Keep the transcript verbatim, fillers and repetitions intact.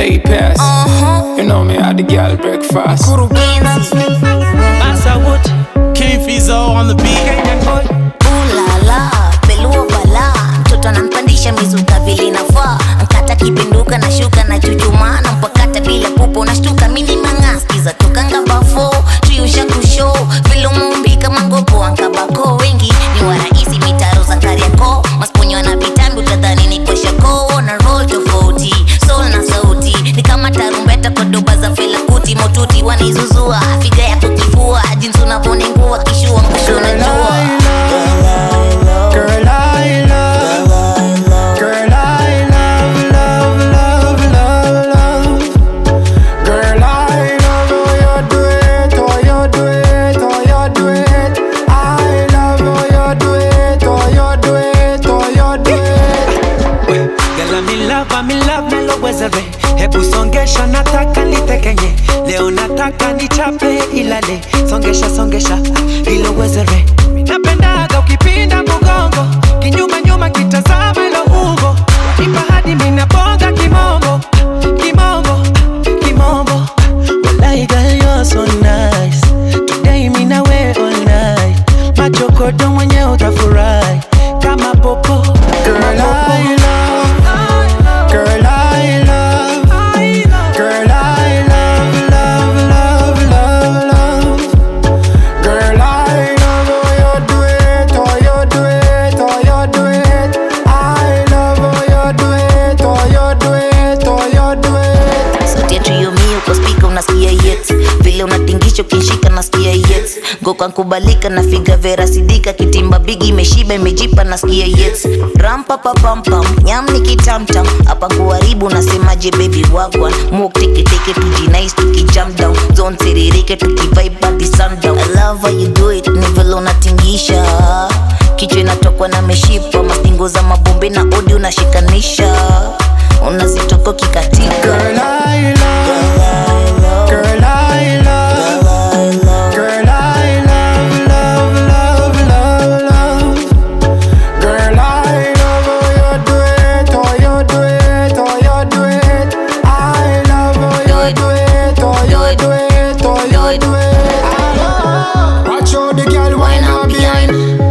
late pass. Uh-huh. You know me, I the girl breakfast. Massa Wood, King Fizo on the beat. Kenyan boy. Ooh la la, pelua bala. Mtoto anampandisha mizuka vile inafaa. Nkata kipinduka na shuka na chuchuma. Na mpakata bila pupo na shtuka mini manga. Skiza tokanga bafo, tuyusha kusho. Vile umumbika mangopo ankabako. Wengi ni waraisi mitaro za Kariako. Masponyo na vitambi utadhani ni kwa shako. Na roll tofauti, soul na sauti. Ni kama tarumbeta kwa doba za Fela Kuti. Motuti wanizuzua, figa ya kukifua. Jinsi unavonengua, kishua mkusho na jua. Hebu songesha nataka nitekenye. Leo nataka nichape ilale. Songesha songesha ilo wezere. Minapendaga ukipinda mgongo. Kinyuma nyuma kitazama ilo ungo. Wanipa hadi minabonga kimongo. Kimongo, kimongo. Walai girl you're so nice. Today mina we all night. Machokodo mwenye utafurahi. Kama popo, kama popo. Vile unatingisha ukishika nasikia yes. Goka nkubalika na figa vera sidika. Kitimba bigi imeshiba imejipa nasikia yes. Rampa pa pam pam, nyam ni kitamtam. Hapa kuharibu nasemaje baby wagwan. Mok teke teke tujinais tuki jump down. Zone siririke tuki vibe at the sundown. I love how you do it, ni vile unatingisha. Kichwa inatokwa na meshipa. Mastingo za mabombe na odi unashikanisha. Unazitoko kikatika. Girl I love, girl I love, girl I love, love, love, love, love. Girl I love how you do it, how you do it, how you do it. I love how you do it, how you do it, how you do it. Watch out the girl wine up behind.